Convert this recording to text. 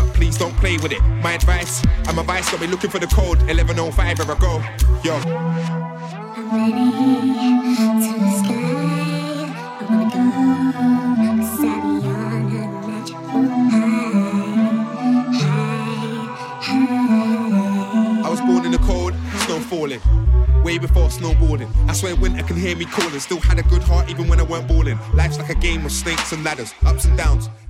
please don't play with it. My advice, I'm a vice, got me looking for the code 1105 where I go. Yo. I'm ready to the sky. I wanna go, 'cause I be on a magical high. I was born in the cold, snow falling. Way before snowboarding. I swear winter can hear me calling. Still had a good heart even when I weren't balling. Life's like a game of snakes and ladders, ups and downs.